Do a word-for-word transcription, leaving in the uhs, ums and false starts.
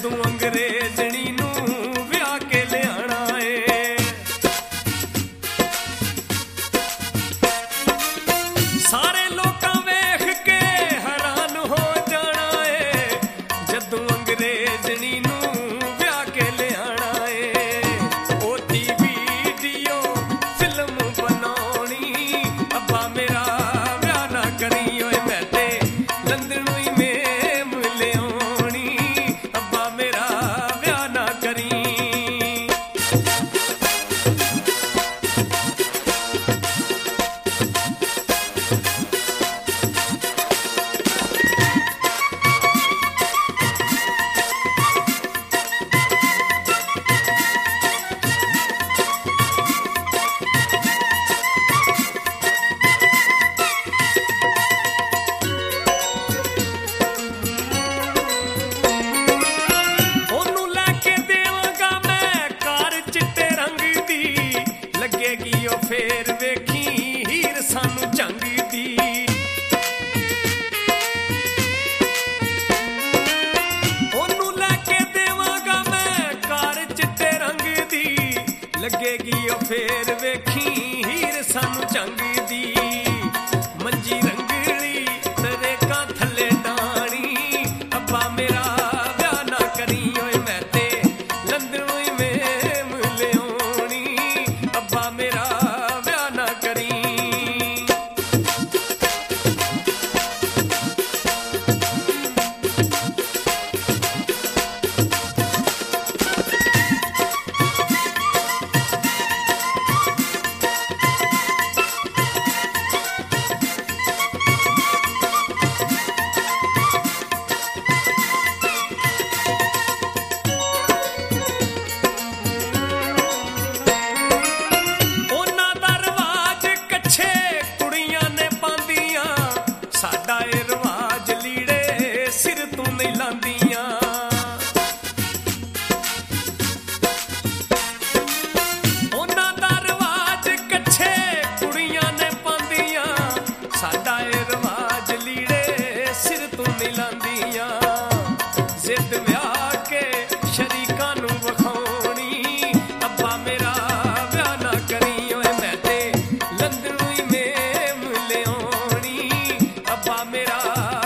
जदों अंग्रेजनी नू विआह के लियाना है। सारे लोकां वेख के हैरान हो जाना है, जदों अंग्रेजनी नू विआह के लियाना है। ओदी वीडियो फिल्म बनाउणी, अब्बा मेरा विआह ना करी ओए, मैं ते लंदन ही मेम लियाउणी, अब्बा मेरा विआह ना करी। ओनू लैके देवांगा मैं कार चिट्टे रंग दी, लगेगी ओ फेर वेखी हीर सानू जंग दी। ओनू लैके देवांगा मैं कार चिट्टे रंग दी, लगेगी ओ फेर वेखी हीर सानू जंग दी। मंजी रंगली तरेका थल्ले डाणी, अब्बा मेरा विआह ना करी ओए, मैं ते लंदन ही मेम लियाउणी, अब्बा मेरा विआह ना करी। ਉਹਨਾਂ ਦਾ ਰਿਵਾਜ ਕੱਛੇ ਕੁੜੀਆਂ ਨੇ ਪਾਉਂਦੀਆਂ, ਸਾਡਾ ਇਹ ਰਿਵਾਜ ਲੀੜੇ ਸਿਰ ਤੋਂ ਨਹੀਂ ਲਾਂਦੀਆਂ। ਉਹਨਾਂ ਦਾ ਰਿਵਾਜ ਕੱਛੇ ਕੁੜੀਆਂ ਨੇ ਪਾਉਂਦੀਆਂ, ਸਾਡਾ ਇਹ ਰਿਵਾਜ ਲੀੜੇ ਸਿਰ ਤੋਂ ਨਹੀਂ ਲਾਂਦੀਆਂ। ਜ਼ਿੱਦ ਵਿਆਹ ਕੇ ਸ਼ਰੀਕਾਂ ਨੂੰ ਵਿਖਾਉਣੀ, ਅੱਬਾ ਮੇਰਾ ਵਿਆਹ ਨਾ ਕਰੀ ਓਏ, ਮੈਂ ਤੇ ਲੰਦਨ ਹੀ ਮੇਮ ਲਿਆਉਣੀ, ਅੱਬਾ ਮੇਰਾ